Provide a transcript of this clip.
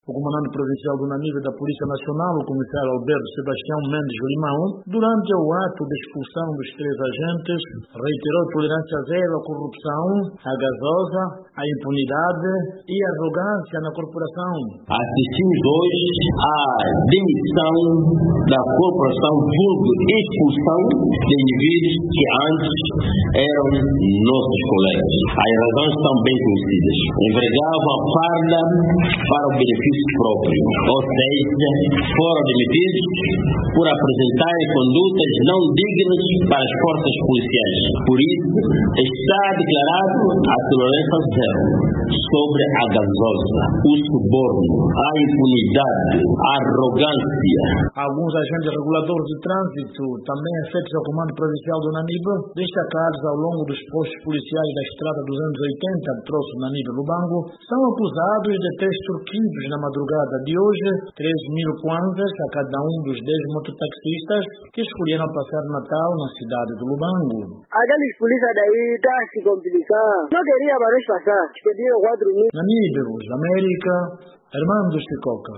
O comandante provincial do Namíbia da Polícia Nacional, o comissário Alberto Sebastião Mendes Limão, durante o ato de expulsão dos 3 agentes, reiterou tolerância zero à corrupção, à gasosa, à impunidade e à arrogância na corporação. Assistimos hoje à demissão da corporação vulgo expulsão de indivíduos que antes eram nossos colegas. As razões são bem conhecidas. Envergavam a farda para o benefício próprio, ou seja, foram demitidos por apresentarem condutas não dignas para as forças policiais. Por isso, está declarado a tolerância zero sobre a gasosa, o suborno, a impunidade, a arrogância. Alguns agentes reguladores de trânsito, também afetos ao Comando Provincial do Namíbia, destacados ao longo dos postos policiais da Estrada 280, troço Namíbia-Lubango, são acusados de ter extorquidos na madrugada de hoje 3.000 kwanzas a cada um dos 10 mototaxistas que escolheram passar Natal na cidade de Lubango. Aqueles polícias daí estão a se complicar. Não queria para nós passar. Pediram 4.000. Namíbia, Voz da América, Armando Esticoca.